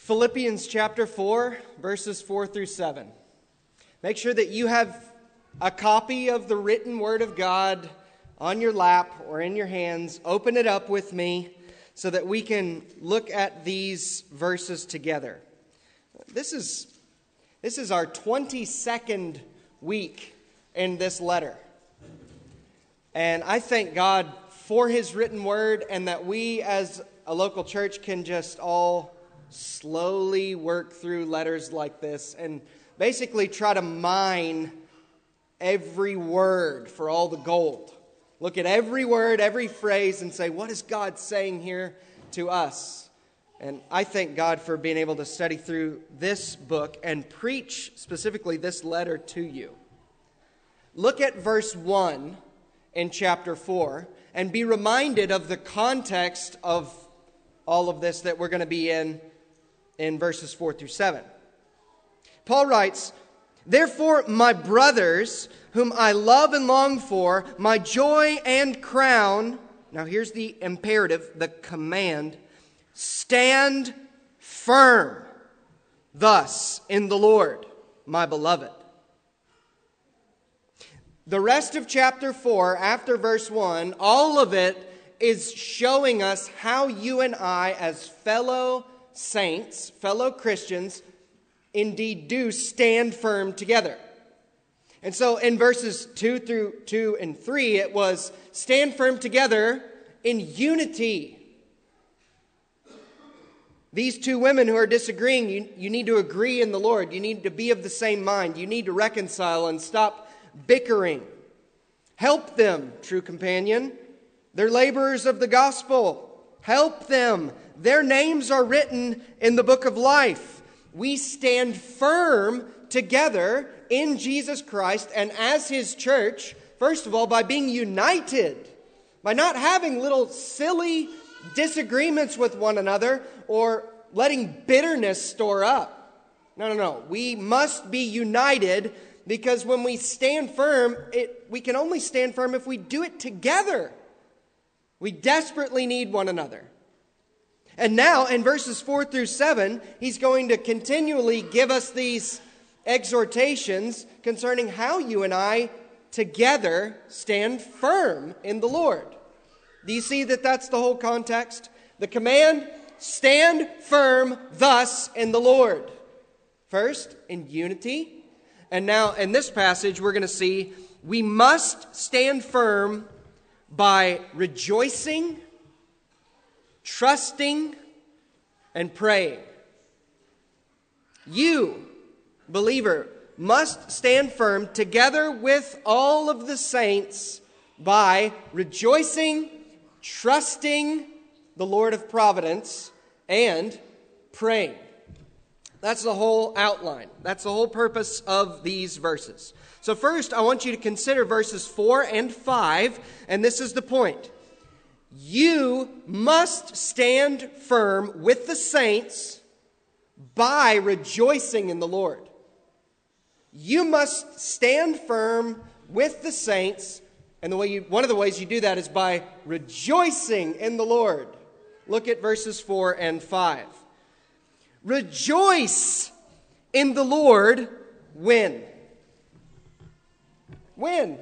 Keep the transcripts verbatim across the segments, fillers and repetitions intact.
Philippians chapter four, verses four through seven. Make sure that you have a copy of the written Word of God on your lap or in your hands. Open it up with me so that we can look at these verses together. This is, this is our twenty-second week in this letter. And I thank God for His written Word, and that we as a local church can just all slowly work through letters like this and basically try to mine every word for all the gold. Look at every word, every phrase, and say, what is God saying here to us? And I thank God for being able to study through this book and preach specifically this letter to you. Look at verse one in chapter four and be reminded of the context of all of this that we're going to be in in verses four through seven. Paul writes, "Therefore, my brothers, whom I love and long for, my joy and crown," now here's the imperative, the command, "stand firm thus in the Lord, my beloved." The rest of chapter four, after verse one, all of it is showing us how you and I, as fellow saints, fellow Christians, indeed do stand firm together. And so in verses two through two and three, it was stand firm together in unity. These two women who are disagreeing, you, you need to agree in the Lord. You need to be of the same mind. You need to reconcile and stop bickering. Help them, true companion. They're laborers of the gospel. Help them. Their names are written in the book of life. We stand firm together in Jesus Christ and as His church, first of all, by being united, by not having little silly disagreements with one another or letting bitterness store up. No, no, no. We must be united, because when we stand firm, it, we can only stand firm if we do it together. We desperately need one another. And now, in verses four through seven, he's going to continually give us these exhortations concerning how you and I together stand firm in the Lord. Do you see that that's the whole context? The command, stand firm thus in the Lord. First, in unity. And now, in this passage, we're going to see we must stand firm by rejoicing, trusting, and praying. You, believer, must stand firm together with all of the saints by rejoicing, trusting the Lord of providence, and praying. That's the whole outline. That's the whole purpose of these verses. So first, I want you to consider verses four and five, and this is the point. You must stand firm with the saints by rejoicing in the Lord. You must stand firm with the saints, and the way you, one of the ways you do that is by rejoicing in the Lord. Look at verses four and five. Rejoice in the Lord when? When?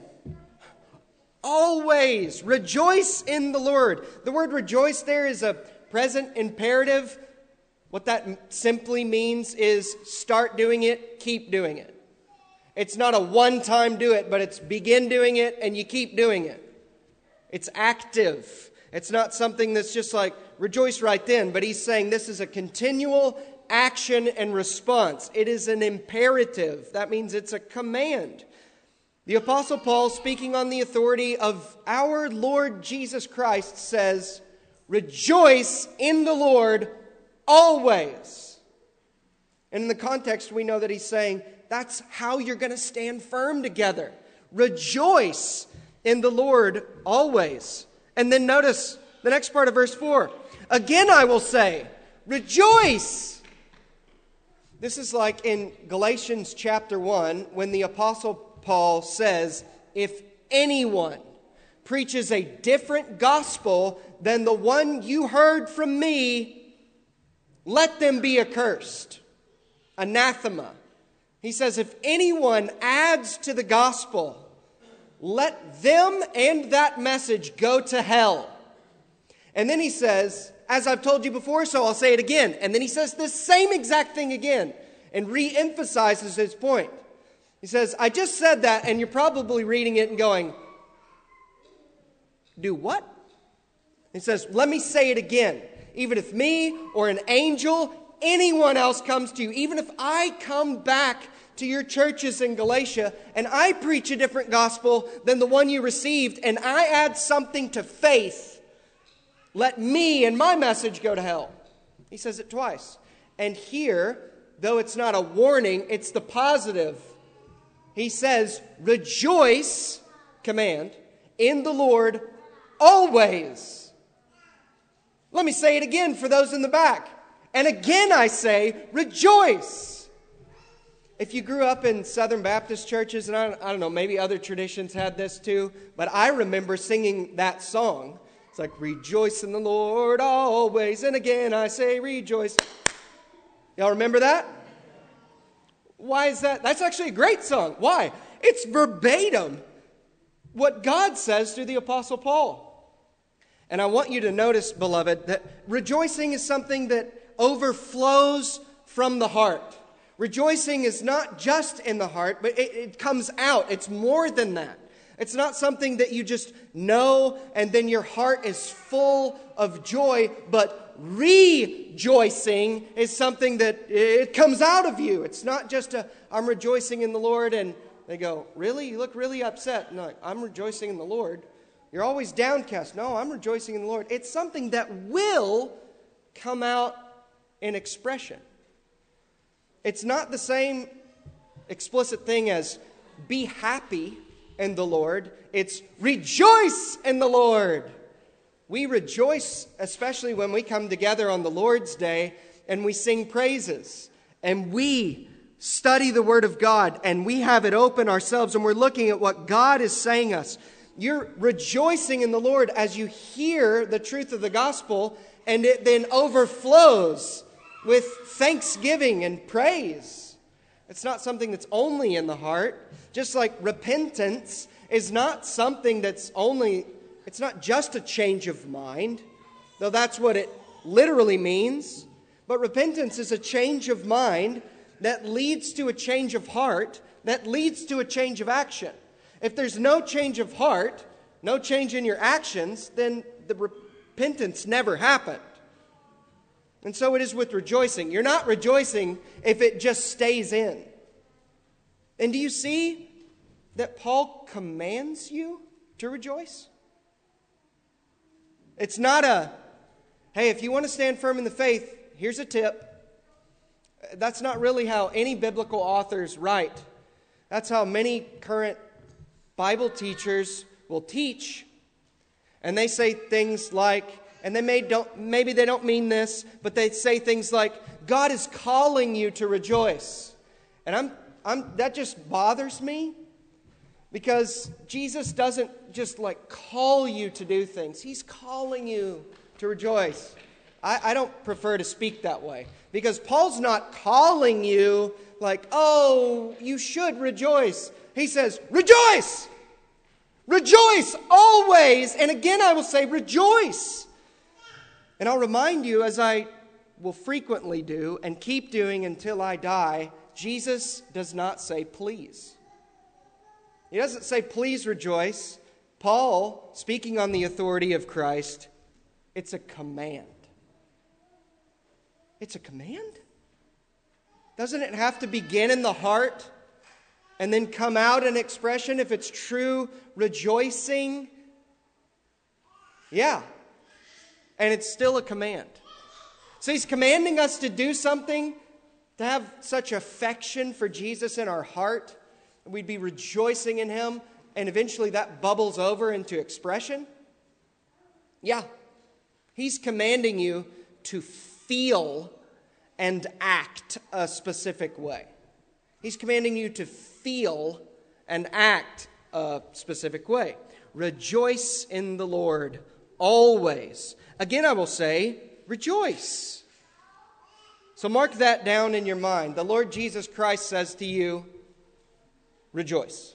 Always. Rejoice in the Lord. The word rejoice there is a present imperative. What that simply means is start doing it, keep doing it. It's not a one-time do it, but it's begin doing it and you keep doing it. It's active. It's not something that's just like rejoice right then, but he's saying this is a continual action and response. It is an imperative. That means it's a command. The Apostle Paul, speaking on the authority of our Lord Jesus Christ, says, rejoice in the Lord always. And in the context, we know that he's saying, that's how you're going to stand firm together. Rejoice in the Lord always. And then notice the next part of verse four. Again I will say, rejoice. This is like in Galatians chapter one, when the Apostle Paul says, if anyone preaches a different gospel than the one you heard from me, let them be accursed. Anathema. He says, if anyone adds to the gospel, let them and that message go to hell. And then he says, as I've told you before, so I'll say it again. And then he says this same exact thing again and re-emphasizes his point. He says, I just said that, and you're probably reading it and going, do what? He says, let me say it again. Even if me or an angel, anyone else comes to you, even if I come back to your churches in Galatia and I preach a different gospel than the one you received and I add something to faith, let me and my message go to hell. He says it twice. And here, though it's not a warning, it's the positive. He says, rejoice, command, in the Lord always. Let me say it again for those in the back. And again I say, rejoice. If you grew up in Southern Baptist churches, and I don't, I don't know, maybe other traditions had this too, but I remember singing that song. It's like, rejoice in the Lord always, and again I say rejoice. Y'all remember that? Why is that? That's actually a great song. Why? It's verbatim what God says through the Apostle Paul. And I want you to notice, beloved, that rejoicing is something that overflows from the heart. Rejoicing is not just in the heart, but it, it comes out. It's more than that. It's not something that you just know and then your heart is full of joy, but rejoicing is something that it comes out of you. It's not just a, I'm rejoicing in the Lord, and they go, really? You look really upset. No, I'm rejoicing in the Lord. You're always downcast. No, I'm rejoicing in the Lord. It's something that will come out in expression. It's not the same explicit thing as be happy in the Lord. It's rejoice in the Lord. We rejoice, especially when we come together on the Lord's Day and we sing praises and we study the Word of God and we have it open ourselves and we're looking at what God is saying us. You're rejoicing in the Lord as you hear the truth of the gospel, and it then overflows with thanksgiving and praise. It's not something that's only in the heart. Just like repentance is not something that's only, it's not just a change of mind, though that's what it literally means. But repentance is a change of mind that leads to a change of heart, that leads to a change of action. If there's no change of heart, no change in your actions, then the repentance never happened. And so it is with rejoicing. You're not rejoicing if it just stays in. And do you see that Paul commands you to rejoice? It's not a, hey, if you want to stand firm in the faith, here's a tip. That's not really how any biblical authors write. That's how many current Bible teachers will teach, and they say things like, and they may don't, maybe they don't mean this, but they say things like, God is calling you to rejoice. And I'm, I'm, that just bothers me, because Jesus doesn't just like call you to do things. He's calling you to rejoice. I, I don't prefer to speak that way, because Paul's not calling you like, oh, you should rejoice. He says, rejoice! Rejoice always! And again I will say, rejoice! And I'll remind you, as I will frequently do and keep doing until I die, Jesus does not say please. He doesn't say please rejoice. Paul, speaking on the authority of Christ, it's a command. It's a command? Doesn't it have to begin in the heart and then come out in expression if it's true rejoicing? Yeah. And it's still a command. So he's commanding us to do something, to have such affection for Jesus in our heart, and we'd be rejoicing in him, and eventually that bubbles over into expression. Yeah. He's commanding you to feel and act a specific way. He's commanding you to feel and act a specific way. Rejoice in the Lord always. Again, I will say, rejoice. So mark that down in your mind. The Lord Jesus Christ says to you, rejoice.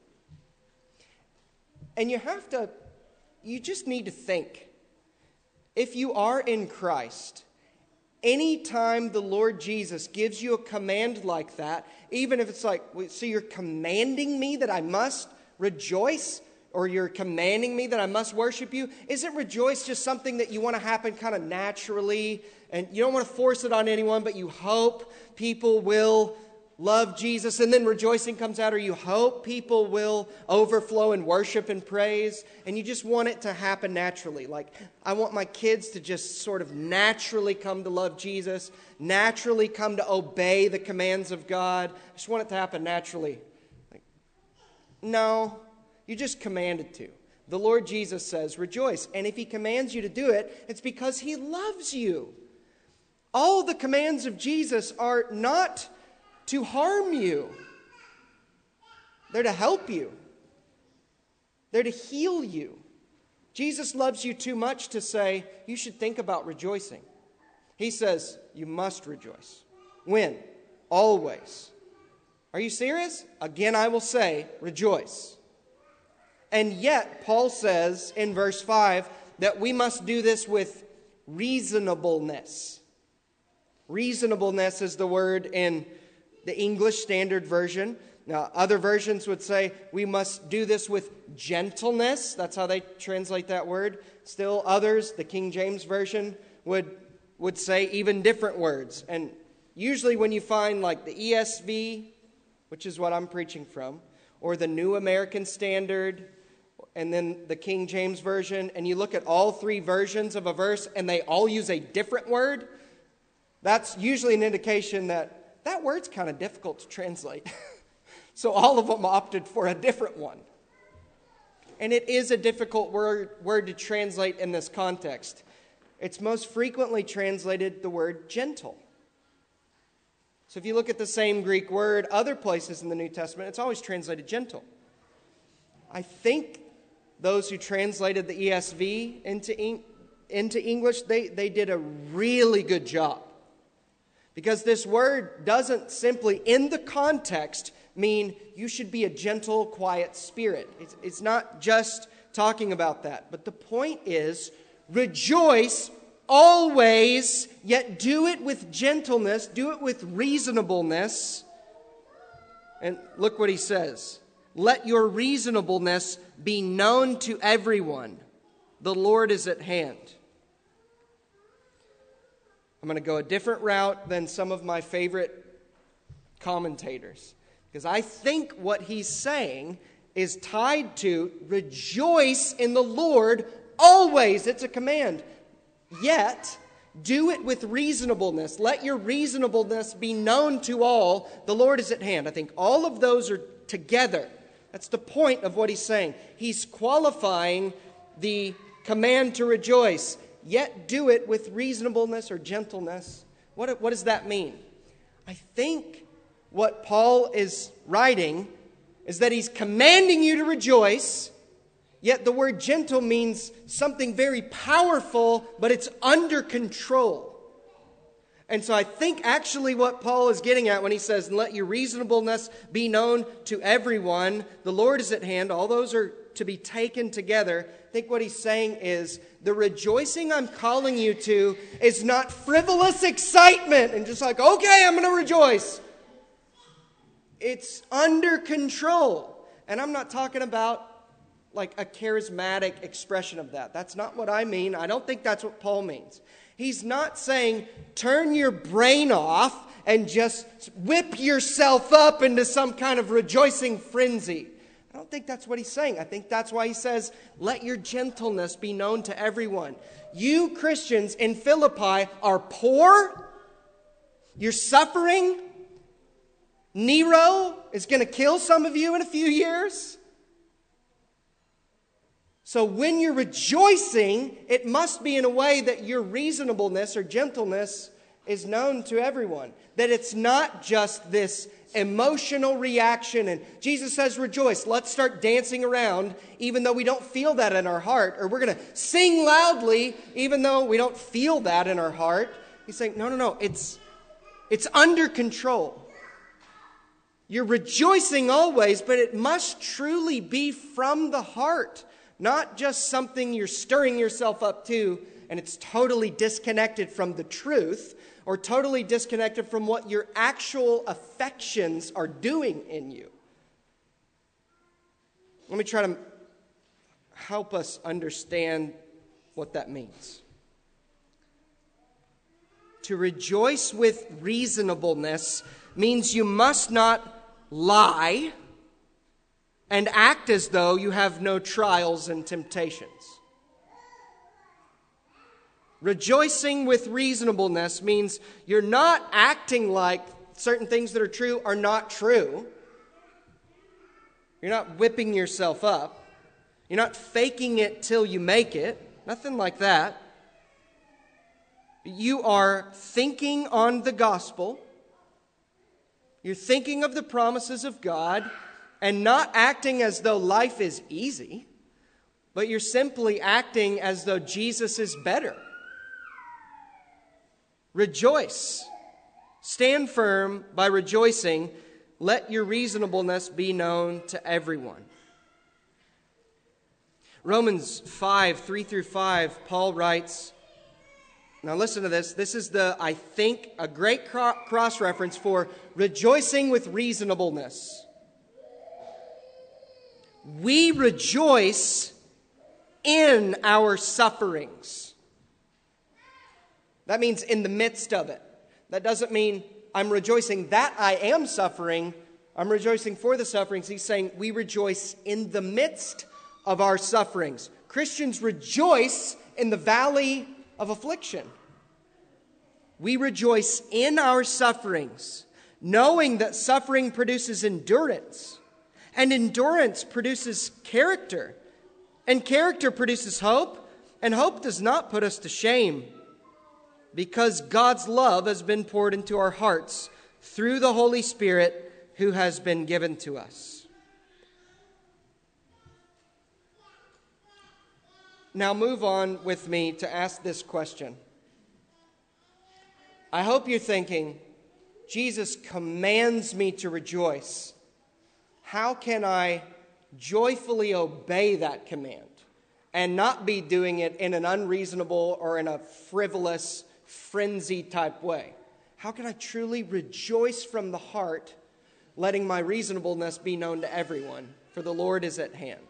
And you have to, you just need to think. If you are in Christ, anytime the Lord Jesus gives you a command like that, even if it's like, so you're commanding me that I must rejoice, or you're commanding me that I must worship you, isn't rejoice just something that you want to happen kind of naturally, and you don't want to force it on anyone, but you hope people will love Jesus, and then rejoicing comes out, or you hope people will overflow in worship and praise, and you just want it to happen naturally. Like, I want my kids to just sort of naturally come to love Jesus, naturally come to obey the commands of God. I just want it to happen naturally. Like, no, you just commanded to. The Lord Jesus says, rejoice. And if He commands you to do it, it's because He loves you. All the commands of Jesus are not to harm you. They're to help you. They're to heal you. Jesus loves you too much to say, you should think about rejoicing. He says, you must rejoice. When? Always. Are you serious? Again, I will say, rejoice. And yet, Paul says in verse five that we must do this with reasonableness. Reasonableness is the word in the English Standard Version. Now, other versions would say we must do this with gentleness. That's how they translate that word. Still others, the King James Version, would, would say even different words. And usually when you find like the E S V, which is what I'm preaching from, or the New American Standard, and then the King James Version, and you look at all three versions of a verse and they all use a different word, that's usually an indication that that word's kind of difficult to translate. So all of them opted for a different one. And it is a difficult word, word to translate in this context. It's most frequently translated the word gentle. So if you look at the same Greek word other places in the New Testament, it's always translated gentle. I think those who translated the E S V into, into English, they, they did a really good job. Because this word doesn't simply, in the context, mean you should be a gentle, quiet spirit. It's, it's not just talking about that. But the point is, rejoice always, yet do it with gentleness, do it with reasonableness. And look what he says. Let your reasonableness be known to everyone. The Lord is at hand. I'm going to go a different route than some of my favorite commentators. Because I think what he's saying is tied to rejoice in the Lord always. It's a command. Yet, do it with reasonableness. Let your reasonableness be known to all. The Lord is at hand. I think all of those are together. That's the point of what he's saying. He's qualifying the command to rejoice. Yet do it with reasonableness or gentleness. What, what does that mean? I think what Paul is writing is that he's commanding you to rejoice, yet the word gentle means something very powerful, but it's under control. And so I think actually what Paul is getting at when he says, let your reasonableness be known to everyone, the Lord is at hand, all those are to be taken together. I think what he's saying is, the rejoicing I'm calling you to is not frivolous excitement and just like, okay, I'm going to rejoice. It's under control. And I'm not talking about like a charismatic expression of that. That's not what I mean. I don't think that's what Paul means. He's not saying turn your brain off and just whip yourself up into some kind of rejoicing frenzy. I don't think that's what he's saying. I think that's why he says, let your gentleness be known to everyone. You Christians in Philippi are poor. You're suffering. Nero is going to kill some of you in a few years. So when you're rejoicing, it must be in a way that your reasonableness or gentleness is known to everyone. That it's not just this emotional reaction. And Jesus says, rejoice. Let's start dancing around even though we don't feel that in our heart. Or we're going to sing loudly even though we don't feel that in our heart. He's saying, no, no, no. It's, It's under control. You're rejoicing always, but it must truly be from the heart, not just something you're stirring yourself up to and it's totally disconnected from the truth or totally disconnected from what your actual affections are doing in you. Let me try to help us understand what that means. To rejoice with reasonableness means you must not lie and act as though you have no trials and temptations. Rejoicing with reasonableness means you're not acting like certain things that are true are not true. You're not whipping yourself up. You're not faking it till you make it. Nothing like that. You are thinking on the gospel. You're thinking of the promises of God and not acting as though life is easy, but you're simply acting as though Jesus is better. Rejoice. Stand firm by rejoicing. Let your reasonableness be known to everyone. Romans five, three through five, Paul writes, now listen to this. This is the, I think, a great cross-reference for rejoicing with reasonableness. We rejoice in our sufferings. That means in the midst of it. That doesn't mean I'm rejoicing that I am suffering. I'm rejoicing for the sufferings. He's saying we rejoice in the midst of our sufferings. Christians rejoice in the valley of affliction. We rejoice in our sufferings, knowing that suffering produces endurance, and endurance produces character, and character produces hope, and hope does not put us to shame, because God's love has been poured into our hearts through the Holy Spirit who has been given to us. Now move on with me to ask this question. I hope you're thinking, Jesus commands me to rejoice. How can I joyfully obey that command and not be doing it in an unreasonable or in a frivolous, frenzy type way? How can I truly rejoice from the heart, letting my reasonableness be known to everyone? For the Lord is at hand.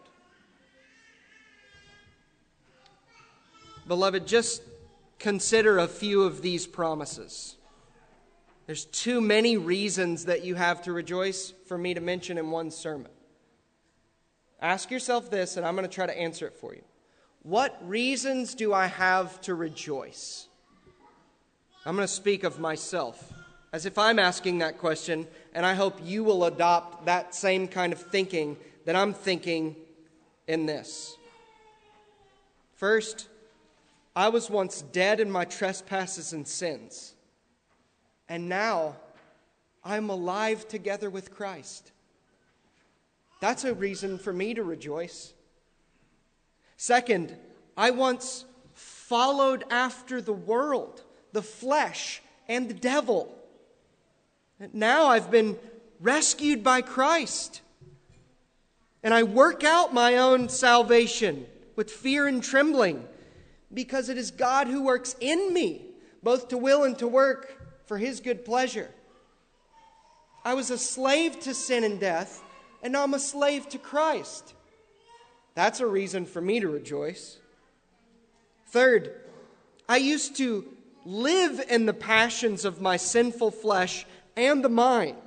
Beloved, just consider a few of these promises. There's too many reasons that you have to rejoice for me to mention in one sermon. Ask yourself this, and I'm going to try to answer it for you. What reasons do I have to rejoice? I'm going to speak of myself as if I'm asking that question, and I hope you will adopt that same kind of thinking that I'm thinking in this. First, I was once dead in my trespasses and sins, and now I'm alive together with Christ. That's a reason for me to rejoice. Second, I once followed after the world, the flesh, and the devil. And now I've been rescued by Christ, and I work out my own salvation with fear and trembling, because it is God who works in me, both to will and to work for His good pleasure. I was a slave to sin and death, and now I'm a slave to Christ. That's a reason for me to rejoice. Third, I used to live in the passions of my sinful flesh and the mind.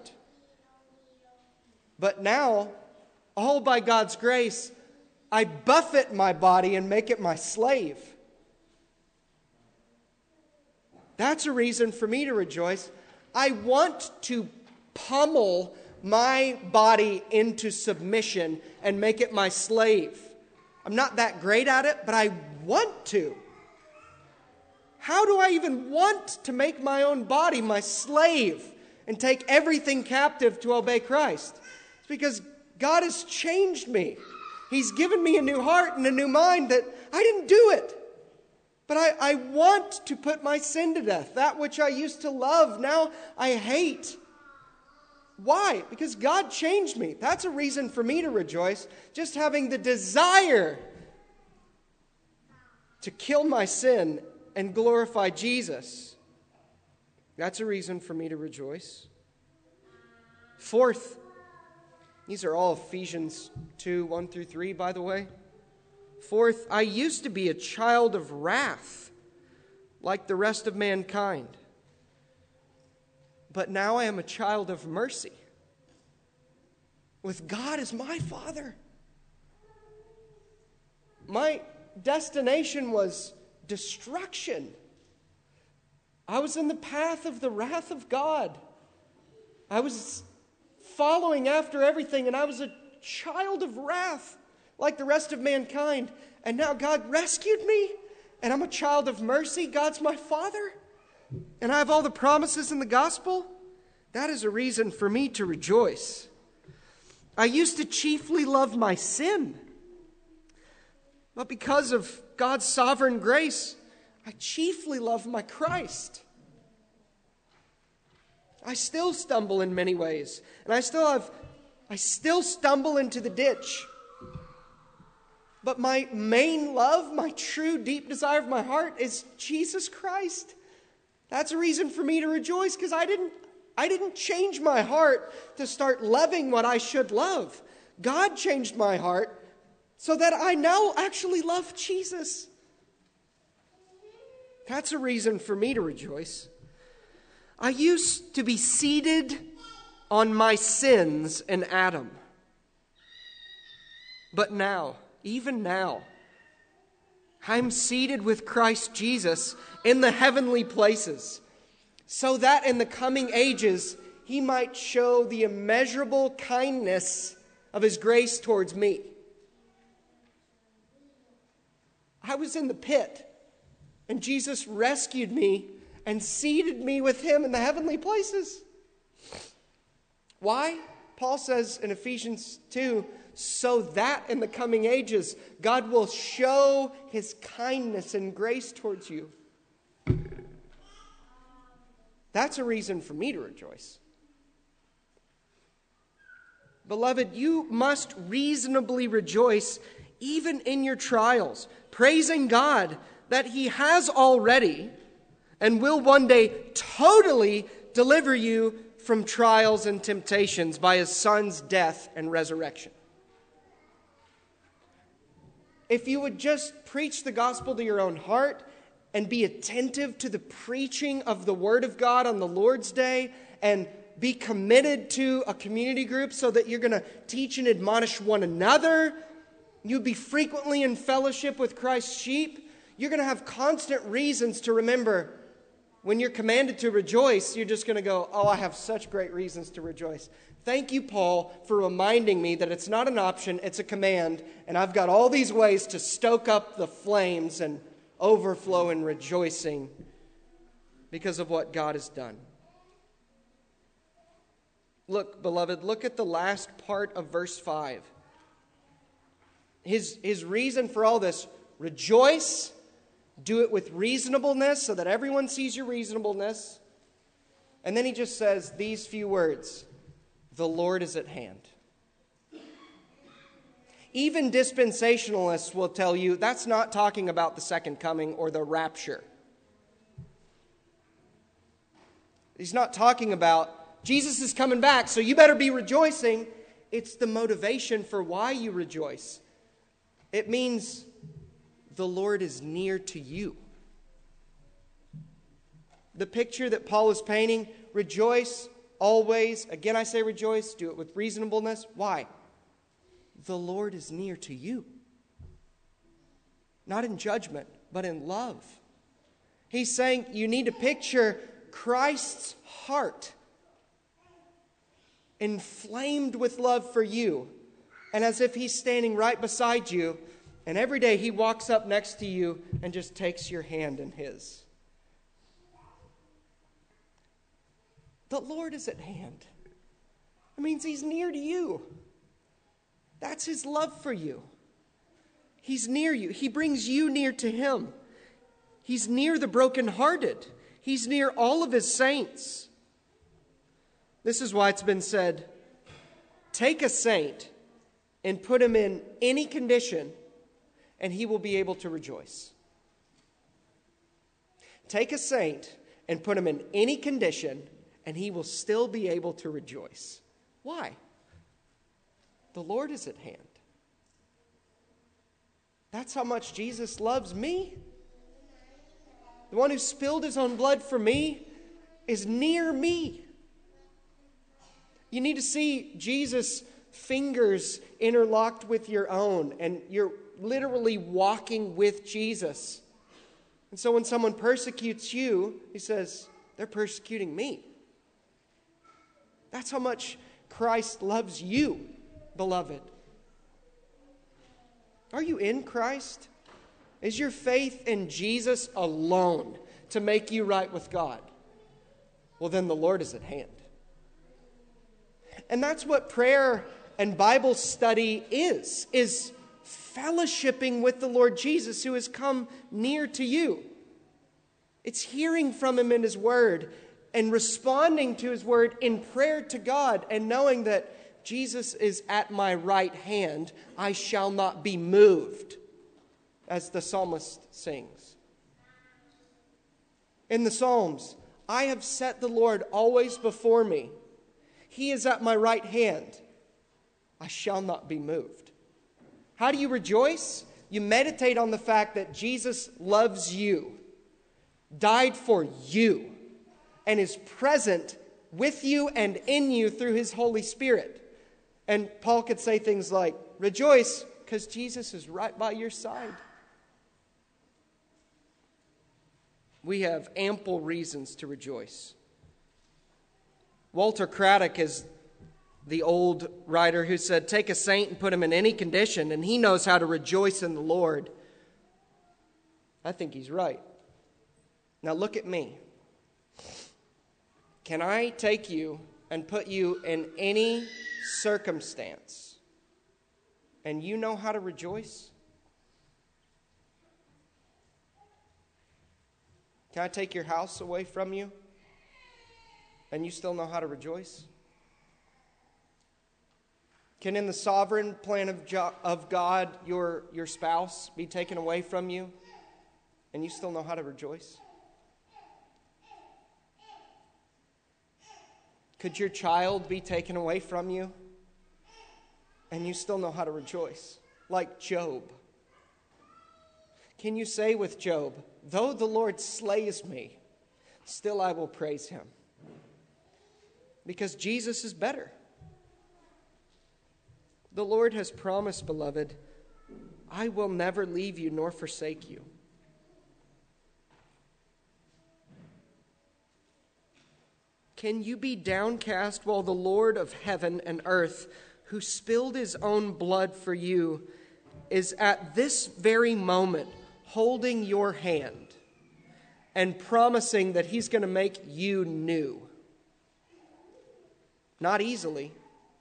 But now, all by God's grace, I buffet my body and make it my slave. That's a reason for me to rejoice. I want to pummel my body into submission and make it my slave. I'm not that great at it, but I want to. How do I even want to make my own body my slave and take everything captive to obey Christ? It's because God has changed me. He's given me a new heart and a new mind that I didn't do it. But I, I want to put my sin to death. That which I used to love, now I hate. Why? Because God changed me. That's a reason for me to rejoice. Just having the desire to kill my sin and glorify Jesus. That's a reason for me to rejoice. Fourth, these are all Ephesians two, one through three, by the way. Fourth, I used to be a child of wrath, like the rest of mankind. But now I am a child of mercy, with God as my Father. My destination was destruction. I was in the path of the wrath of God. I was following after everything, and I was a child of wrath, like the rest of mankind. And now God rescued me, and I'm a child of mercy. God's my Father, and I have all the promises in the gospel. That is a reason for me to rejoice. I used to chiefly love my sin, but because of God's sovereign grace, I chiefly love my Christ. I still stumble in many ways, and I still have, I still stumble into the ditch. But my main love, my true deep desire of my heart is Jesus Christ. That's a reason for me to rejoice, because I didn't, I didn't change my heart to start loving what I should love. God changed my heart so that I now actually love Jesus. That's a reason for me to rejoice. I used to be seated on my sins in Adam. But now, even now, I'm seated with Christ Jesus in the heavenly places, so that in the coming ages he might show the immeasurable kindness of his grace towards me. I was in the pit, and Jesus rescued me and seated me with him in the heavenly places. Why? Paul says in Ephesians two, so that in the coming ages God will show his kindness and grace towards you. That's a reason for me to rejoice. Beloved, you must reasonably rejoice even in your trials, praising God that he has already and will one day totally deliver you from trials and temptations by his Son's death and resurrection. If you would just preach the gospel to your own heart and be attentive to the preaching of the Word of God on the Lord's Day, and be committed to a community group so that you're going to teach and admonish one another, you'll be frequently in fellowship with Christ's sheep, you're going to have constant reasons to remember. When you're commanded to rejoice, you're just going to go, oh, I have such great reasons to rejoice. Thank you, Paul, for reminding me that it's not an option, it's a command, and I've got all these ways to stoke up the flames and overflow in rejoicing because of what God has done. Look, beloved, look at the last part of verse five. His, his reason for all this, rejoice, do it with reasonableness so that everyone sees your reasonableness. And then he just says these few words, the Lord is at hand. Even dispensationalists will tell you that's not talking about the second coming or the rapture. He's not talking about Jesus is coming back, so you better be rejoicing. It's the motivation for why you rejoice. It means the Lord is near to you. The picture that Paul is painting, rejoice always. Again, I say rejoice. Do it with reasonableness. Why? The Lord is near to you. Not in judgment, but in love. He's saying you need to picture Christ's heart inflamed with love for you, and as if he's standing right beside you, and every day he walks up next to you and just takes your hand in his. The Lord is at hand. It means he's near to you. That's his love for you. He's near you. He brings you near to him. He's near the brokenhearted. He's near all of his saints. This is why it's been said, take a saint and put him in any condition, and he will be able to rejoice. Take a saint and put him in any condition, and he will still be able to rejoice. Why? The Lord is at hand. That's how much Jesus loves me. The one who spilled his own blood for me is near me. You need to see Jesus' fingers interlocked with your own, and you're literally walking with Jesus. And so when someone persecutes you, he says, they're persecuting me. That's how much Christ loves you, beloved. Are you in Christ? Is your faith in Jesus alone to make you right with God? Well, then the Lord is at hand. And that's what prayer and Bible study is, is fellowshipping with the Lord Jesus who has come near to you. It's hearing from him in his word and responding to his word in prayer to God and knowing that Jesus is at my right hand. I shall not be moved, as the psalmist sings. In the Psalms, I have set the Lord always before me. He is at my right hand. I shall not be moved. How do you rejoice? You meditate on the fact that Jesus loves you, died for you, and is present with you and in you through his Holy Spirit. And Paul could say things like, rejoice because Jesus is right by your side. We have ample reasons to rejoice. Walter Craddock is the old writer who said, take a saint and put him in any condition, and he knows how to rejoice in the Lord. I think he's right. Now look at me. Can I take you and put you in any circumstance, and you know how to rejoice? Can I take your house away from you, and you still know how to rejoice? Can in the sovereign plan of, jo- of God, your, your spouse be taken away from you, and you still know how to rejoice? Could your child be taken away from you, and you still know how to rejoice? Like Job. Can you say with Job, though the Lord slays me, still I will praise him? Because Jesus is better. The Lord has promised, beloved, I will never leave you nor forsake you. Can you be downcast while the Lord of heaven and earth, who spilled his own blood for you, is at this very moment holding your hand and promising that he's going to make you new? Not easily.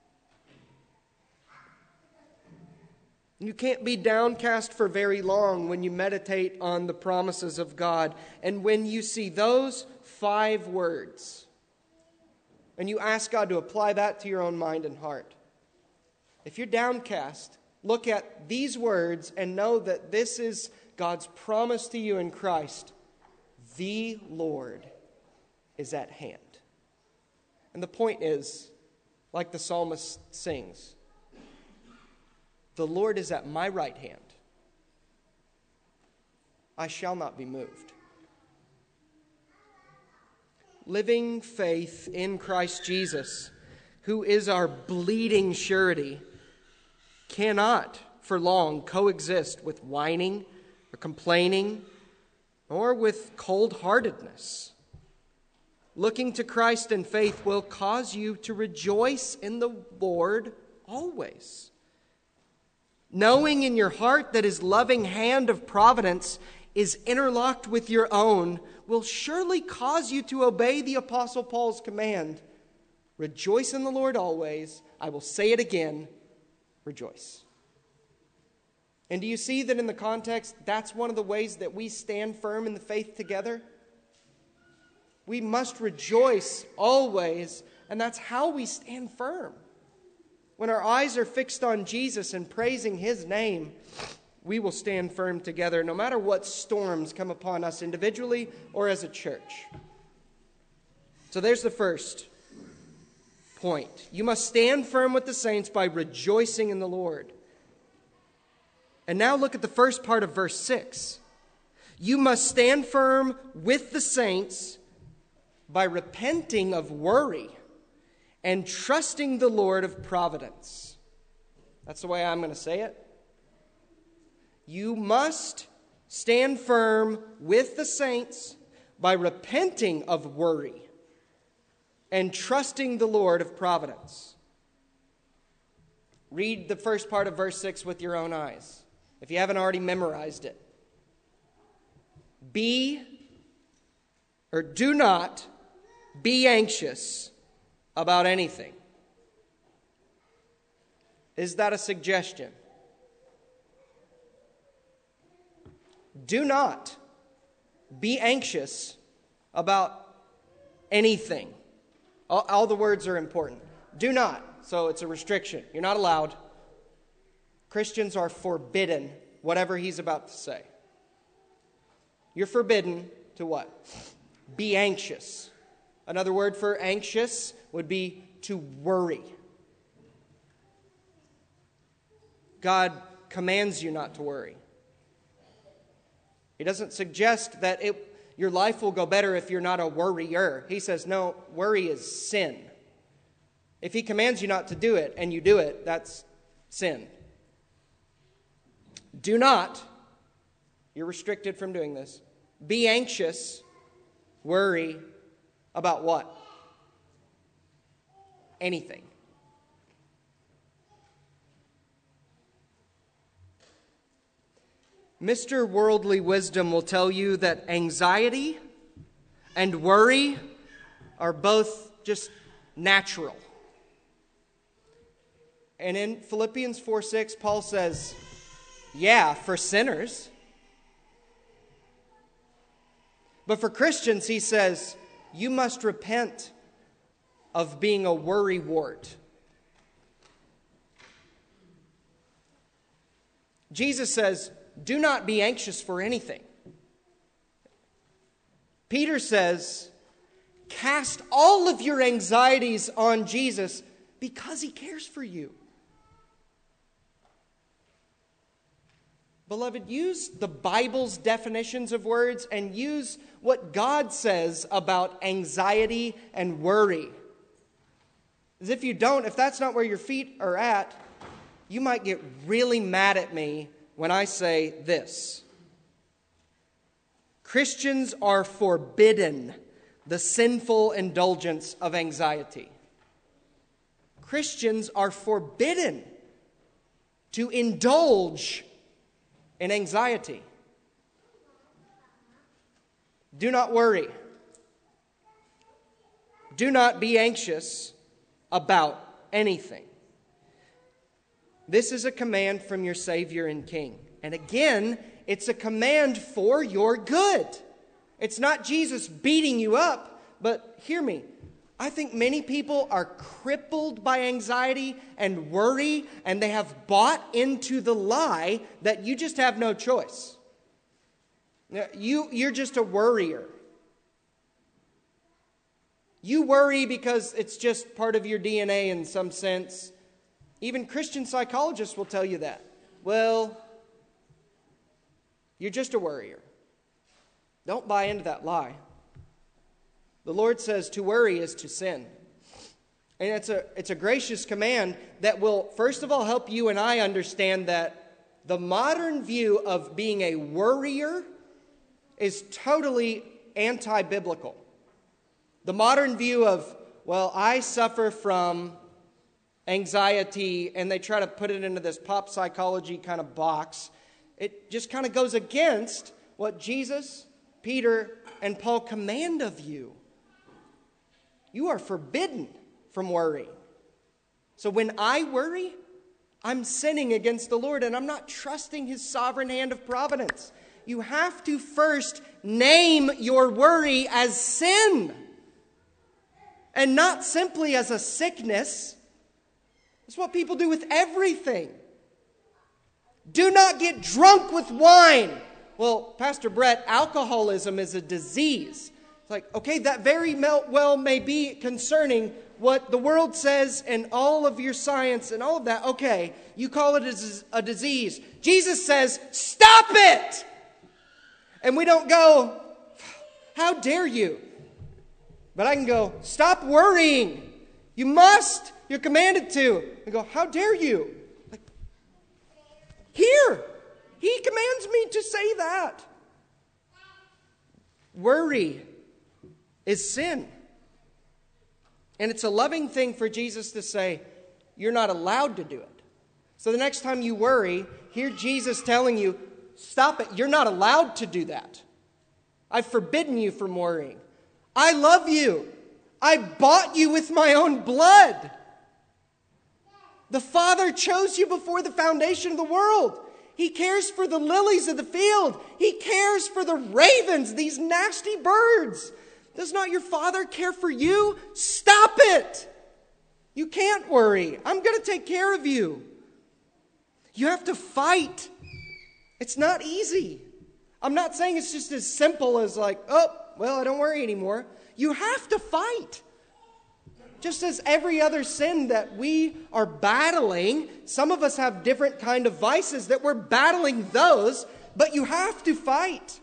You can't be downcast for very long when you meditate on the promises of God. And when you see those five words, and you ask God to apply that to your own mind and heart. If you're downcast, look at these words and know that this is God's promise to you in Christ. The Lord is at hand. And the point is, like the psalmist sings, the Lord is at my right hand. I shall not be moved. Living faith in Christ Jesus, who is our bleeding surety, cannot for long coexist with whining or complaining or with cold-heartedness. Looking to Christ in faith will cause you to rejoice in the Lord always. Knowing in your heart that his loving hand of providence is interlocked with your own will surely cause you to obey the Apostle Paul's command. Rejoice in the Lord always. I will say it again, rejoice. And do you see that in the context, that's one of the ways that we stand firm in the faith together? We must rejoice always, and that's how we stand firm. When our eyes are fixed on Jesus and praising His name, we will stand firm together no matter what storms come upon us individually or as a church. So there's the first point. You must stand firm with the saints by rejoicing in the Lord. And now look at the first part of verse six. You must stand firm with the saints by repenting of worry and trusting the Lord of providence. That's the way I'm going to say it. You must stand firm with the saints by repenting of worry and trusting the Lord of providence. Read the first part of verse six with your own eyes, if you haven't already memorized it. Be, or do not be anxious about anything. Is that a suggestion? Do not be anxious about anything. All, all the words are important. Do not. So it's a restriction. You're not allowed. Christians are forbidden whatever he's about to say. You're forbidden to what? Be anxious. Another word for anxious would be to worry. God commands you not to worry. He doesn't suggest that it, your life will go better if you're not a worrier. He says, no, worry is sin. If he commands you not to do it and you do it, that's sin. Do not, you're restricted from doing this, be anxious, worry about what? Anything. Mister Worldly Wisdom will tell you that anxiety and worry are both just natural. And in Philippians four six, Paul says, yeah, for sinners. But for Christians, he says, you must repent of being a worrywart. Jesus says, do not be anxious for anything. Peter says, cast all of your anxieties on Jesus because he cares for you. Beloved, use the Bible's definitions of words and use what God says about anxiety and worry. As if you don't, if that's not where your feet are at, you might get really mad at me when I say this. Christians are forbidden the sinful indulgence of anxiety. Christians are forbidden to indulge in anxiety. Do not worry. Do not be anxious about anything. This is a command from your Savior and King. And again, it's a command for your good. It's not Jesus beating you up, but hear me. I think many people are crippled by anxiety and worry, and they have bought into the lie that you just have no choice. You, you're just a worrier. You worry because it's just part of your D N A in some sense. Even Christian psychologists will tell you that. Well, you're just a worrier. Don't buy into that lie. The Lord says to worry is to sin. And it's a, it's a gracious command that will, first of all, help you and I understand that the modern view of being a worrier is totally anti-biblical. The modern view of, well, I suffer from anxiety, and they try to put it into this pop psychology kind of box. It just kind of goes against what Jesus, Peter, and Paul command of you. You are forbidden from worry. So when I worry, I'm sinning against the Lord and I'm not trusting His sovereign hand of providence. You have to first name your worry as sin and not simply as a sickness. That's what people do with everything. Do not get drunk with wine. Well, Pastor Brett, alcoholism is a disease. It's like, okay, that very well may be concerning what the world says and all of your science and all of that. Okay, you call it a disease. Jesus says, stop it! And we don't go, how dare you? But I can go, stop worrying. You must. You're commanded to. And go, how dare you? Like, here. He commands me to say that. Worry is sin. And it's a loving thing for Jesus to say, you're not allowed to do it. So the next time you worry, hear Jesus telling you, stop it. You're not allowed to do that. I've forbidden you from worrying. I love you. I bought you with my own blood. The Father chose you before the foundation of the world. He cares for the lilies of the field. He cares for the ravens, these nasty birds. Does not your Father care for you? Stop it. You can't worry. I'm going to take care of you. You have to fight. It's not easy. I'm not saying it's just as simple as like, oh, well, I don't worry anymore. You have to fight. Just as every other sin that we are battling, some of us have different kind of vices that we're battling those, but you have to fight.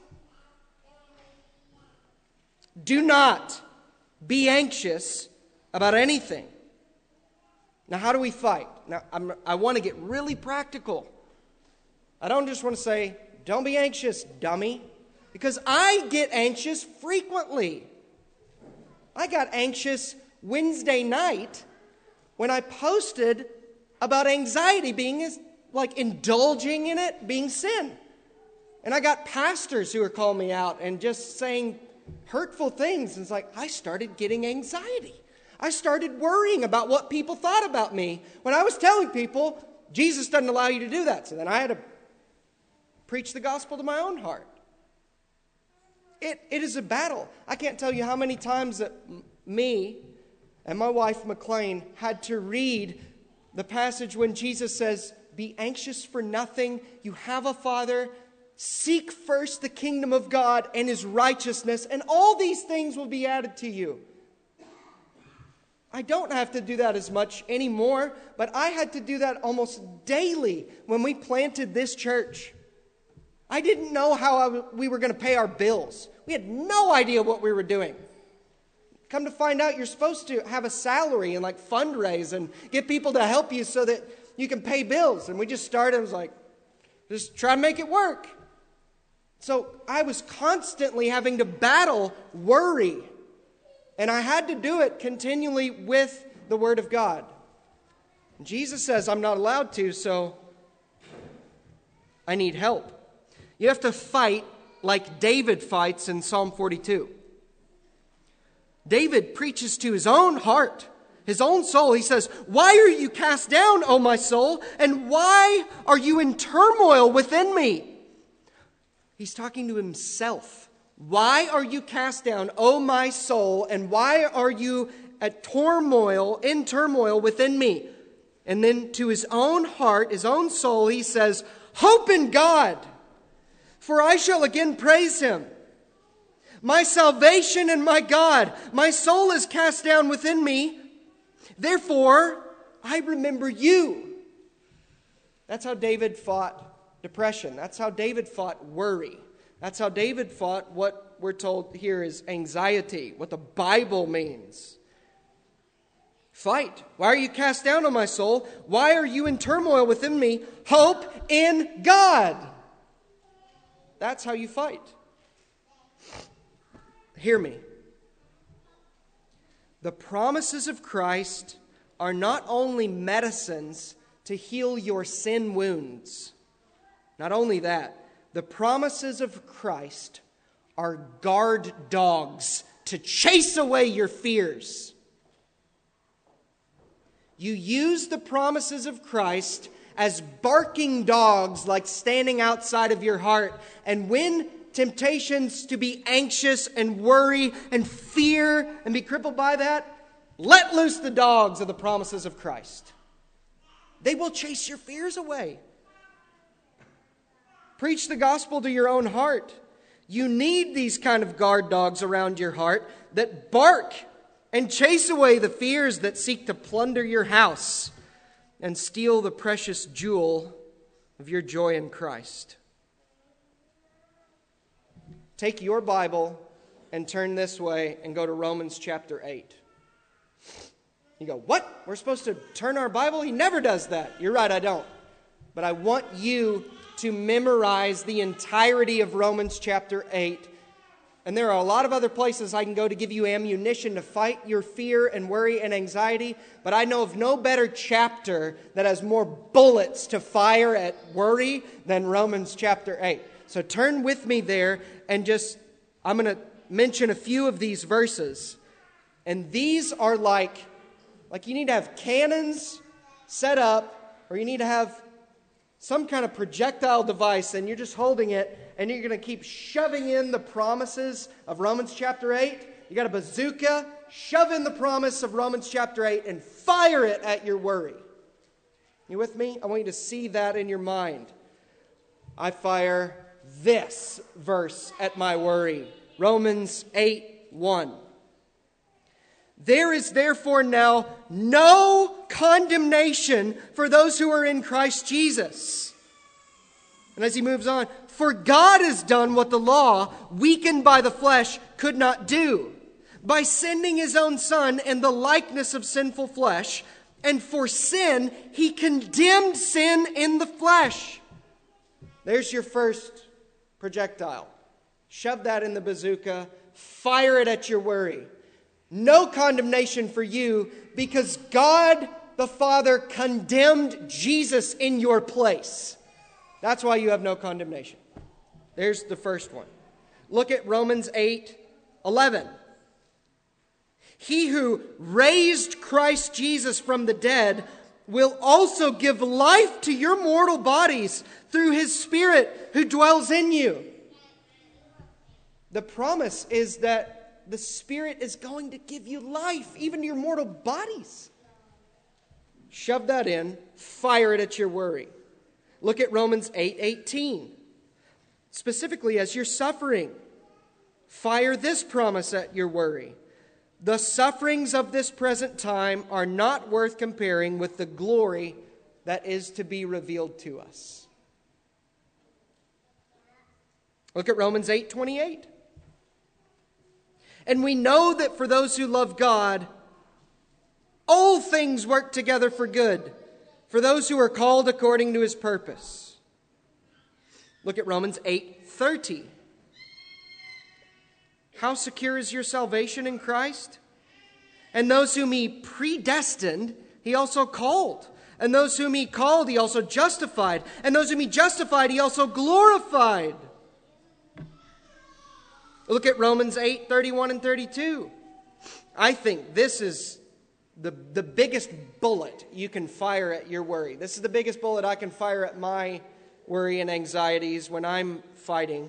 Do not be anxious about anything. Now, how do we fight? Now, I'm, I want to get really practical. I don't just want to say, don't be anxious, dummy. Because I get anxious frequently. I got anxious Wednesday night when I posted about anxiety being like indulging in it being sin. And I got pastors who are calling me out and just saying hurtful things. And it's like, I started getting anxiety. I started worrying about what people thought about me when I was telling people, Jesus doesn't allow you to do that. So then I had to preach the gospel to my own heart. It, it is a battle. I can't tell you how many times that m- me and my wife, McLean, had to read the passage when Jesus says, be anxious for nothing. You have a Father. Seek first the kingdom of God and His righteousness, and all these things will be added to you. I don't have to do that as much anymore, but I had to do that almost daily when we planted this church. I didn't know how I w- we were going to pay our bills. We had no idea what we were doing. Come to find out, you're supposed to have a salary and like fundraise and get people to help you so that you can pay bills. And we just started, I was like, just try to make it work. So I was constantly having to battle worry. And I had to do it continually with the Word of God. Jesus says I'm not allowed to, so I need help. You have to fight like David fights in Psalm forty-two. David preaches to his own heart, his own soul. He says, why are you cast down, O my soul? And why are you in turmoil within me? He's talking to himself. Why are you cast down, O my soul? And why are you at turmoil, in turmoil within me? And then to his own heart, his own soul, he says, hope in God, for I shall again praise Him. My salvation and my God, my soul is cast down within me. Therefore, I remember you. That's how David fought depression. That's how David fought worry. That's how David fought what we're told here is anxiety, what the Bible means. Fight. Why are you cast down, O my soul? Why are you in turmoil within me? Hope in God. That's how you fight. Hear me. The promises of Christ are not only medicines to heal your sin wounds. Not only that, the promises of Christ are guard dogs to chase away your fears. You use the promises of Christ as barking dogs, like standing outside of your heart. And when temptations to be anxious and worry and fear and be crippled by that, let loose the dogs of the promises of Christ. They will chase your fears away. Preach the gospel to your own heart. You need these kind of guard dogs around your heart that bark and chase away the fears that seek to plunder your house and steal the precious jewel of your joy in Christ. Take your Bible and turn this way and go to Romans chapter eight. You go, what? We're supposed to turn our Bible? He never does that. You're right, I don't. But I want you to memorize the entirety of Romans chapter eight. And there are a lot of other places I can go to give you ammunition to fight your fear and worry and anxiety. But I know of no better chapter that has more bullets to fire at worry than Romans chapter eight. So turn with me there and just, I'm going to mention a few of these verses. And these are like, like you need to have cannons set up, or you need to have some kind of projectile device, and you're just holding it, and you're going to keep shoving in the promises of Romans chapter eight. You got a bazooka, shove in the promise of Romans chapter eight, and fire it at your worry. You with me? I want you to see that in your mind. I fire this verse at my worry. Romans eight one. There is therefore now no condemnation for those who are in Christ Jesus. And as he moves on, for God has done what the law, weakened by the flesh, could not do, by sending his own Son in the likeness of sinful flesh. And for sin, he condemned sin in the flesh. There's your first projectile. Shove that in the bazooka. Fire it at your worry. No condemnation for you because God the Father condemned Jesus in your place. That's why you have no condemnation. There's the first one. Look at Romans eight eleven. He who raised Christ Jesus from the dead will also give life to your mortal bodies through his Spirit who dwells in you. The promise is that the Spirit is going to give you life, even to your mortal bodies. Shove that in, fire it at your worry. Look at Romans eight eighteen. Specifically, as you're suffering, fire this promise at your worry. The sufferings of this present time are not worth comparing with the glory that is to be revealed to us. Look at Romans eight twenty-eight. And we know that for those who love God, all things work together for good, for those who are called according to his purpose. Look at Romans eight thirty. How secure is your salvation in Christ? And those whom he predestined, he also called. And those whom he called, he also justified. And those whom he justified, he also glorified. Look at Romans eight thirty-one and thirty-two. I think this is the, the biggest bullet you can fire at your worry. This is the biggest bullet I can fire at my worry and anxieties when I'm fighting.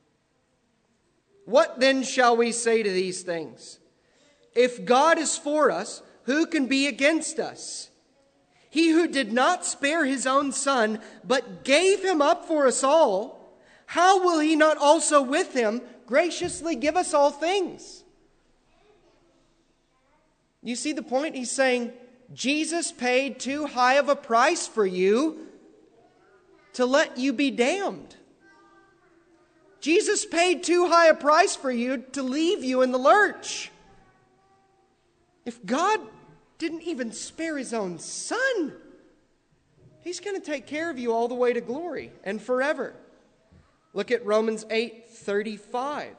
What then shall we say to these things? If God is for us, who can be against us? He who did not spare his own Son, but gave him up for us all, how will he not also with him graciously give us all things? You see the point? He's saying, Jesus paid too high of a price for you to let you be damned. Jesus paid too high a price for you to leave you in the lurch. If God didn't even spare his own Son, he's going to take care of you all the way to glory and forever. Look at Romans eight thirty-five.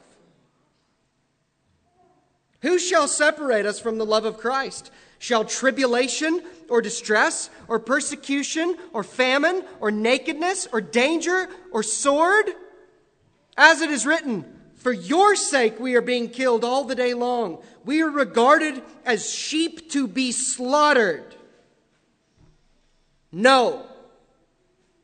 Who shall separate us from the love of Christ? Shall tribulation or distress or persecution or famine or nakedness or danger or sword? As it is written, for your sake we are being killed all the day long. We are regarded as sheep to be slaughtered. No,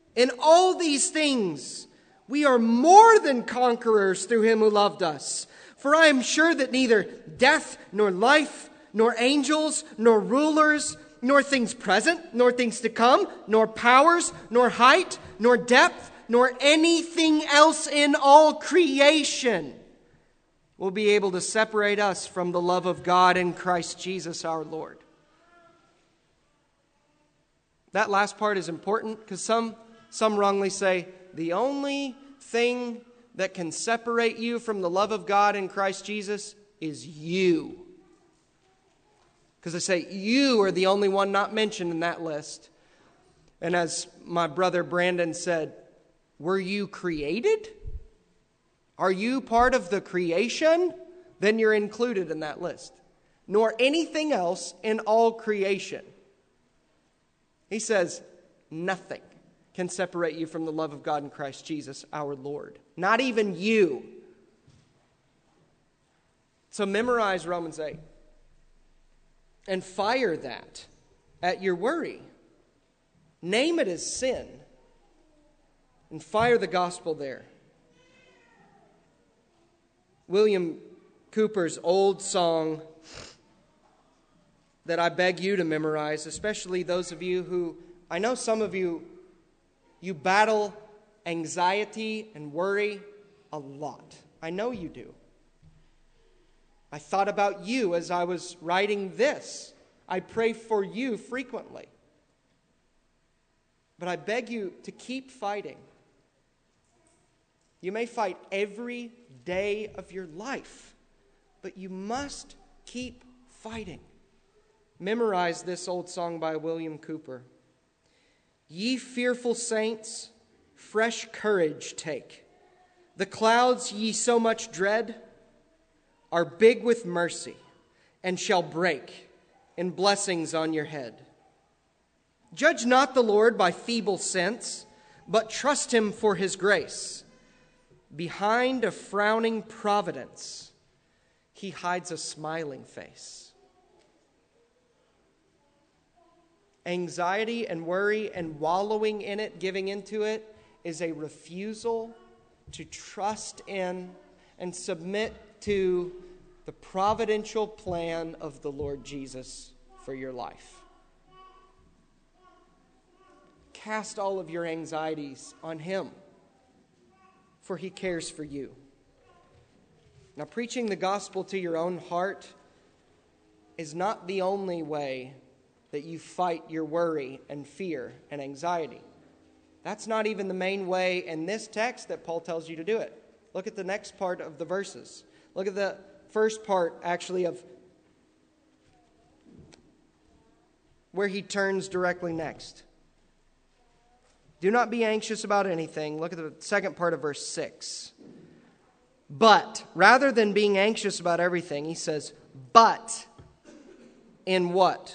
In all these things, we are more than conquerors through him who loved us. For I am sure that neither death, nor life, nor angels, nor rulers, nor things present, nor things to come, nor powers, nor height, nor depth, nor anything else in all creation will be able to separate us from the love of God in Christ Jesus our Lord. That last part is important because some, some wrongly say the only thing that can separate you from the love of God in Christ Jesus is you. Because they say you are the only one not mentioned in that list. And as my brother Brandon said, were you created? Are you part of the creation? Then you're included in that list. Nor anything else in all creation. He says, nothing can separate you from the love of God in Christ Jesus our Lord. Not even you. So memorize Romans eight. And fire that at your worry. Name it as sin. And fire the gospel there. William Cooper's old song that I beg you to memorize, especially those of you who, I know some of you, you battle anxiety and worry a lot. I know you do. I thought about you as I was writing this. I pray for you frequently. But I beg you to keep fighting. You may fight every day of your life, but you must keep fighting. Memorize this old song by William Cooper. Ye fearful saints, fresh courage take. The clouds ye so much dread are big with mercy and shall break in blessings on your head. Judge not the Lord by feeble sense, but trust him for his grace. Behind a frowning providence, he hides a smiling face. Anxiety and worry and wallowing in it, giving into it, is a refusal to trust in and submit to the providential plan of the Lord Jesus for your life. Cast all of your anxieties on him, for he cares for you. Now, preaching the gospel to your own heart is not the only way that you fight your worry and fear and anxiety. That's not even the main way in this text that Paul tells you to do it. Look at the next part of the verses. Look at the first part, actually, of where he turns directly next. Do not be anxious about anything. Look at the second part of verse six. But, rather than being anxious about everything, he says, but in what?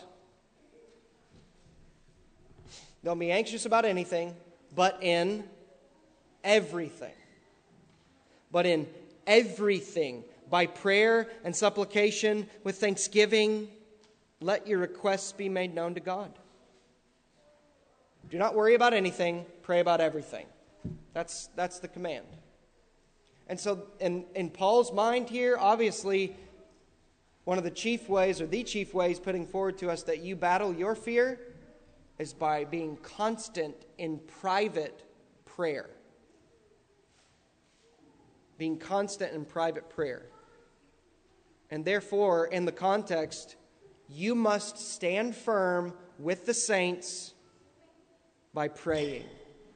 Don't be anxious about anything, but in everything. But in everything, by prayer and supplication with thanksgiving, let your requests be made known to God. Do not worry about anything, pray about everything. That's, that's the command. And so in, in Paul's mind here, obviously, one of the chief ways, or the chief ways putting forward to us that you battle your fear is by being constant in private prayer. Being constant in private prayer. And therefore, in the context, you must stand firm with the saints by praying.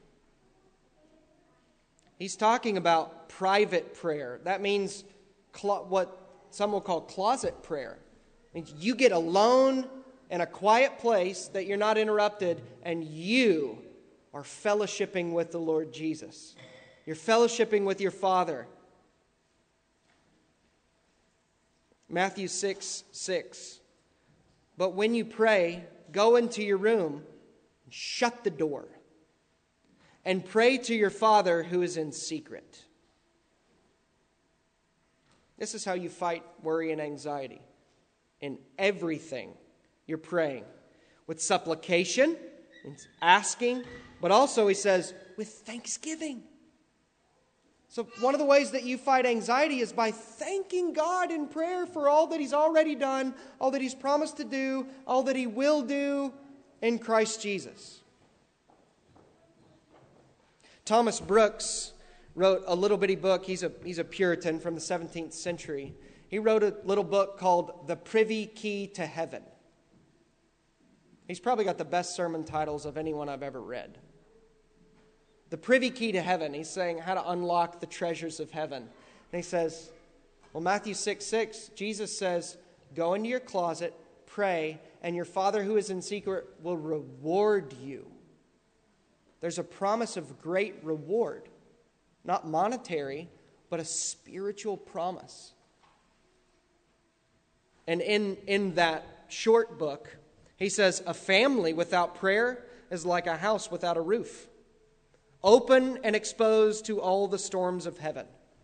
He's talking about private prayer. That means clo- what some will call closet prayer. It means you get alone in a quiet place that you're not interrupted, and you are fellowshipping with the Lord Jesus. You're fellowshipping with your Father. Matthew six six. But when you pray, go into your room, shut the door, and pray to your Father who is in secret. This is how you fight worry and anxiety. In everything, you're praying with supplication It's asking, but also he says, with thanksgiving. So one of the ways that you fight anxiety is by thanking God in prayer for all that he's already done, all that he's promised to do, all that he will do in Christ Jesus. Thomas Brooks wrote a little bitty book. He's a, he's a Puritan from the seventeenth century. He wrote a little book called The Privy Key to Heaven. He's probably got the best sermon titles of anyone I've ever read. The Privy Key to Heaven. He's saying how to unlock the treasures of heaven. And he says, well, Matthew six six, Jesus says, go into your closet, pray, and your Father who is in secret will reward you. There's a promise of great reward. Not monetary, but a spiritual promise. And in, in that short book, he says, a family without prayer is like a house without a roof, open and exposed to all the storms of heaven.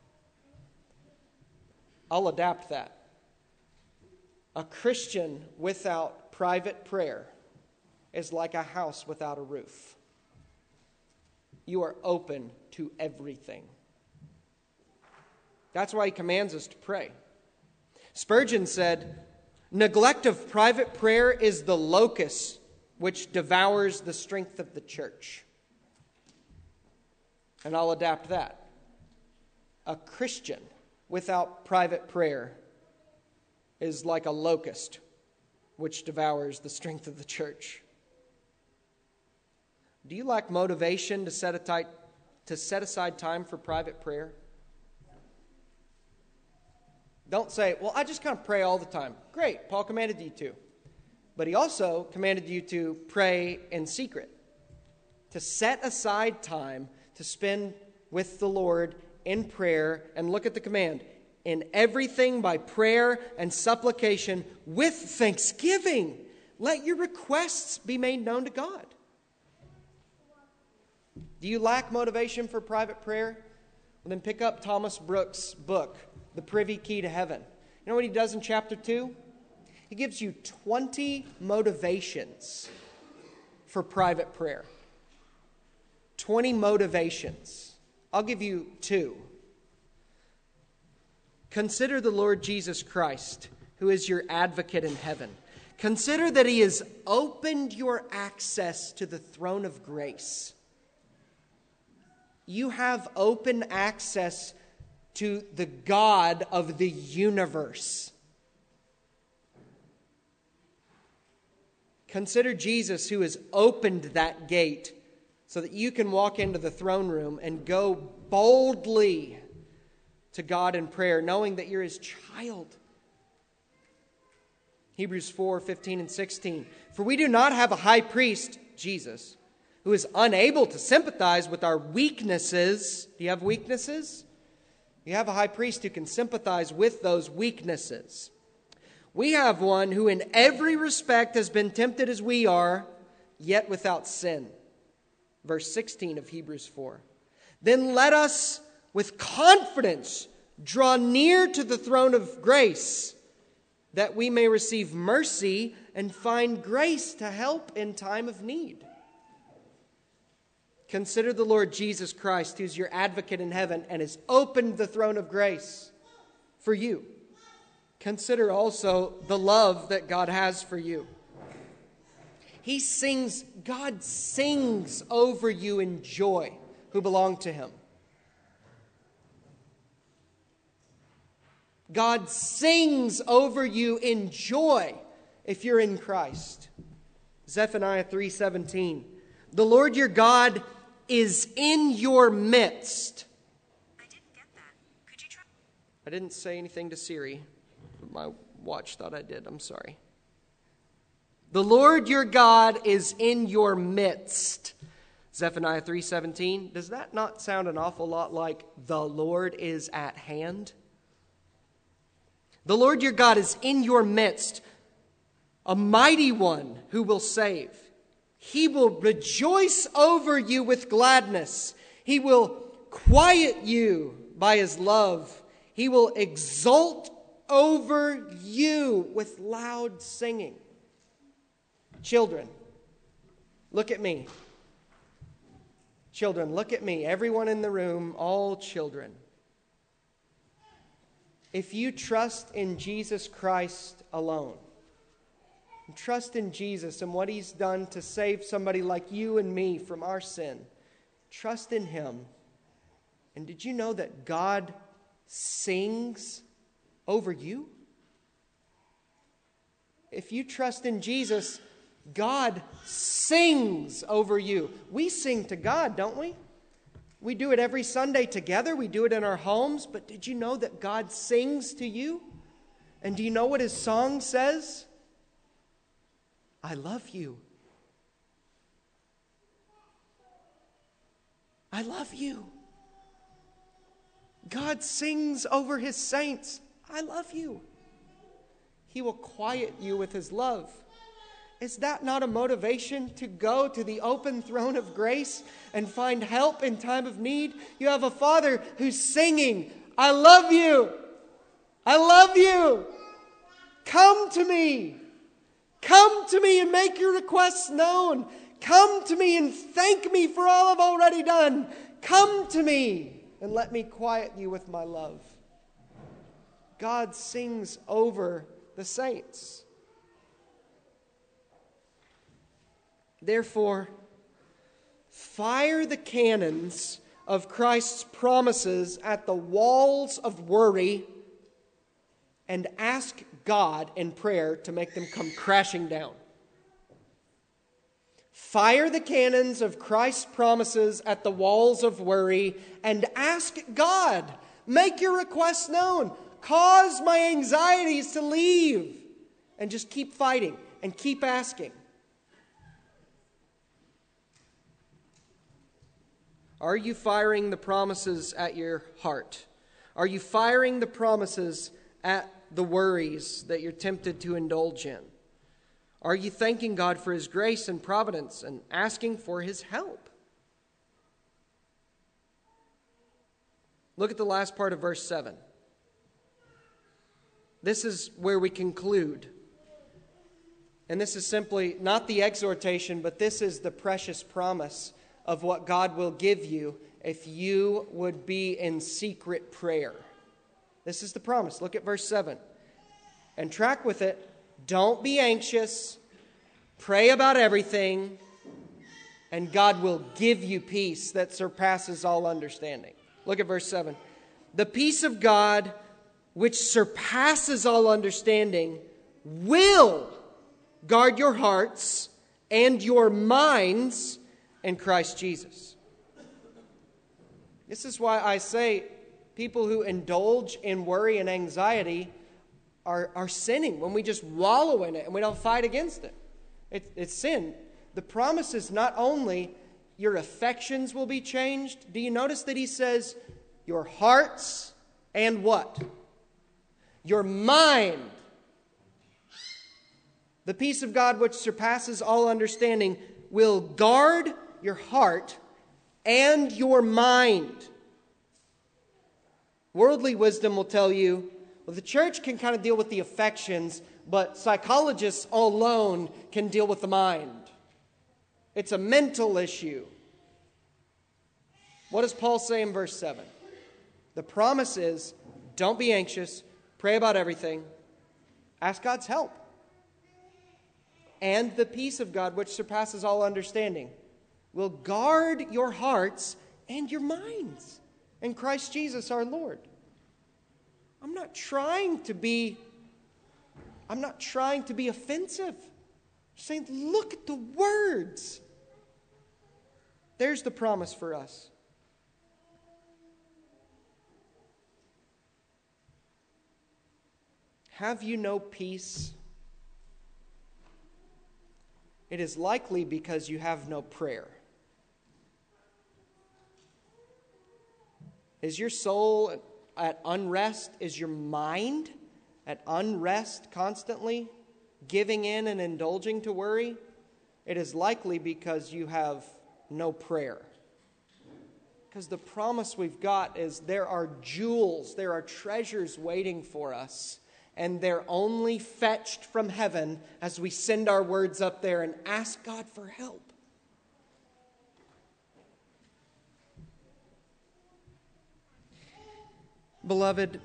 I'll adapt that. A Christian without private prayer is like a house without a roof. You are open to everything. That's why he commands us to pray. Spurgeon said, neglect of private prayer is the locust which devours the strength of the church. And I'll adapt that. A Christian without private prayer is like a locust which devours the strength of the church. Do you lack motivation to set, a tight, to set aside time for private prayer? Don't say, well, I just kind of pray all the time. Great, Paul commanded you to. But he also commanded you to pray in secret, to set aside time to spend with the Lord in prayer. And look at the command, in everything by prayer and supplication with thanksgiving. Let your requests be made known to God. Do you lack motivation for private prayer? Well, then pick up Thomas Brooks' book, The Privy Key to Heaven. You know what he does in chapter two? He gives you twenty motivations for private prayer. twenty motivations. I'll give you two. Consider the Lord Jesus Christ, who is your advocate in heaven. Consider that he has opened your access to the throne of grace. You have open access to the God of the universe. Consider Jesus, who has opened that gate so that you can walk into the throne room and go boldly to God in prayer, knowing that you're his child. Hebrews four, fifteen and sixteen. For we do not have a high priest, Jesus, who is unable to sympathize with our weaknesses. Do you have weaknesses? You have a high priest who can sympathize with those weaknesses. We have one who in every respect has been tempted as we are, yet without sin. Verse sixteen of Hebrews four. Then let us with confidence draw near to the throne of grace, that we may receive mercy and find grace to help in time of need. Consider the Lord Jesus Christ, who's your advocate in heaven and has opened the throne of grace for you. Consider also the love that God has for you. He sings, God sings over you in joy who belong to him. God sings over you in joy if you're in Christ. Zephaniah three seventeen. The Lord your God is in your midst. I didn't get that. Could you try? I didn't say anything to Siri. My watch thought I did. I'm sorry. The Lord your God is in your midst. Zephaniah three seventeen. Does that not sound an awful lot like the Lord is at hand? The Lord your God is in your midst, a mighty one who will save. He will rejoice over you with gladness. He will quiet you by his love. He will exult over you with loud singing. Children, Look at me. Children, look at me. Everyone in the room, all children. If you trust in Jesus Christ alone, and trust in Jesus and what He's done to save somebody like you and me from our sin, trust in Him. And did you know that God sings over you? If you trust in Jesus, God sings over you. We sing to God, don't we? We do it every Sunday together. We do it in our homes. But did you know that God sings to you? And do you know what His song says? I love you. I love you. God sings over His saints. I love you. He will quiet you with His love. Is that not a motivation to go to the open throne of grace and find help in time of need? You have a Father who's singing, I love you. I love you. Come to me. Come to me and make your requests known. Come to me and thank me for all I've already done. Come to me and let me quiet you with my love. God sings over the saints. Therefore, fire the cannons of Christ's promises at the walls of worry and ask God in prayer to make them come crashing down. Fire the cannons of Christ's promises at the walls of worry and ask God. Make your requests known. Cause my anxieties to leave. And just keep fighting and keep asking. Are you firing the promises at your heart? Are you firing the promises at the worries that you're tempted to indulge in? Are you thanking God for His grace and providence and asking for His help? Look at the last part of verse seven. This is where we conclude. And this is simply not the exhortation, but this is the precious promise of what God will give you if you would be in secret prayer. This is the promise. Look at verse seven. And track with it. Don't be anxious. Pray about everything. And God will give you peace that surpasses all understanding. Look at verse seven. The peace of God, which surpasses all understanding, will guard your hearts and your minds in Christ Jesus. This is why I say people who indulge in worry and anxiety are, are sinning when we just wallow in it and we don't fight against it. it. It's sin. The promise is not only your affections will be changed. Do you notice that he says your hearts and what? Your mind. The peace of God which surpasses all understanding will guard your heart and your mind. Worldly wisdom will tell you, well, the church can kind of deal with the affections, but psychologists alone can deal with the mind. It's a mental issue. What does Paul say in verse seven? The promise is, don't be anxious, pray about everything, ask God's help. And the peace of God, which surpasses all understanding, will guard your hearts and your minds in Christ Jesus our Lord. I'm not trying to be, I'm not trying to be offensive. I'm saying, look at the words. There's the promise for us. Have you no peace? It is likely because you have no prayer. Is your soul at unrest? Is your mind at unrest constantly, giving in and indulging to worry? It is likely because you have no prayer. Because the promise we've got is there are jewels, there are treasures waiting for us. And they're only fetched from heaven as we send our words up there and ask God for help. Beloved,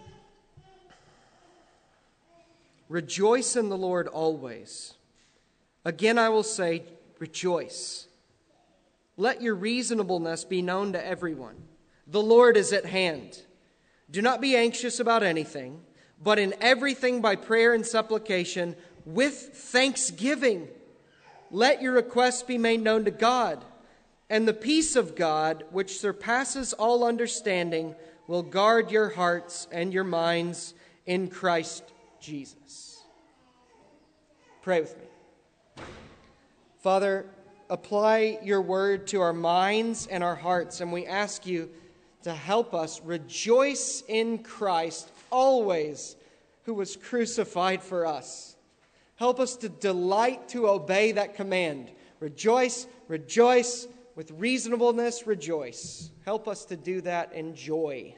rejoice in the Lord always. Again, I will say, rejoice. Let your reasonableness be known to everyone. The Lord is at hand. Do not be anxious about anything, but in everything by prayer and supplication, with thanksgiving, let your requests be made known to God. And the peace of God, which surpasses all understanding, will guard your hearts and your minds in Christ Jesus. Pray with me. Father, apply your word to our minds and our hearts, and we ask you to help us rejoice in Christ always, who was crucified for us. Help us to delight to obey that command. Rejoice, rejoice, with reasonableness, rejoice. Help us to do that in joy.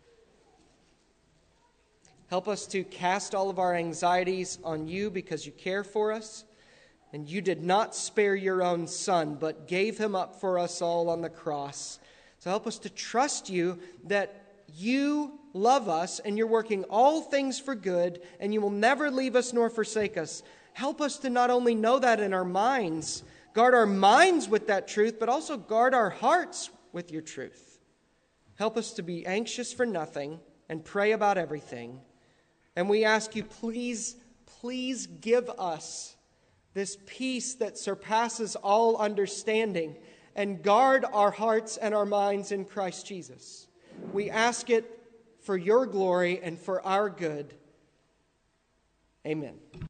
Help us to cast all of our anxieties on you because you care for us. And you did not spare your own Son, but gave him up for us all on the cross. So help us to trust you that you love us and you're working all things for good and you will never leave us nor forsake us. Help us to not only know that in our minds, guard our minds with that truth, but also guard our hearts with your truth. Help us to be anxious for nothing and pray about everything. And we ask you, please, please give us this peace that surpasses all understanding and guard our hearts and our minds in Christ Jesus. We ask it for your glory and for our good. Amen.